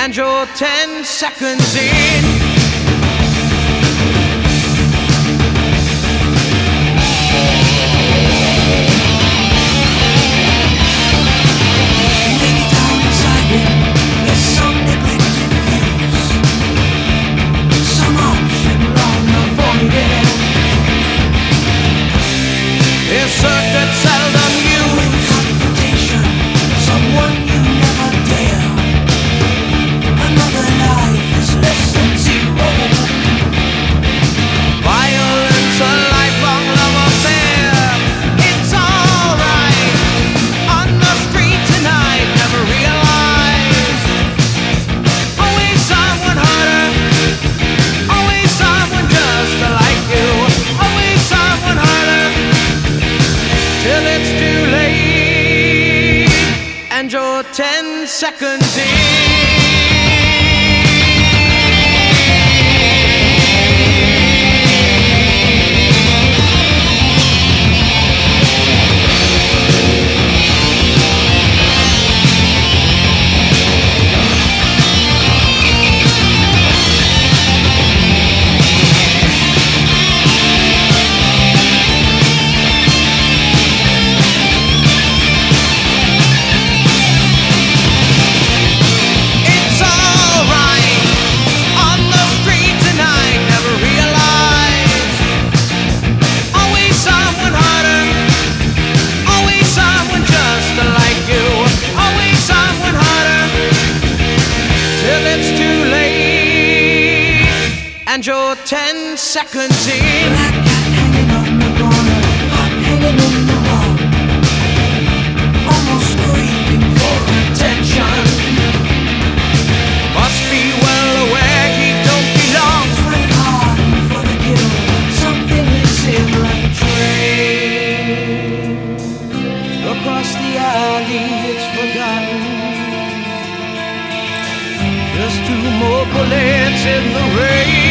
and you're 10 seconds in. Circuit seldom used. Confrontation, someone you never dare. Another life is less than zero. Violence, a lifelong love affair. It's alright. On the street tonight, never realized. Always someone harder. Always someone just like you. Always someone harder. Till it's too late, and you're 10 seconds in. And you're 10 seconds in. Black cat hanging on the corner, hot hanging in the wall, almost screaming for attention. Must be well aware he don't belong. Trying hard for the kill. Something is in like a train. Across the alley, it's forgotten. Just two more bullets in the rain.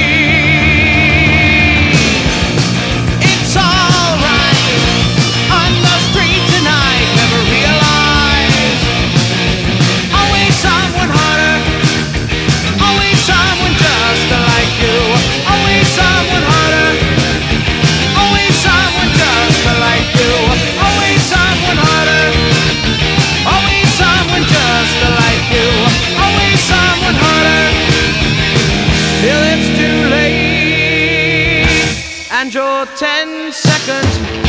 And you're 10 seconds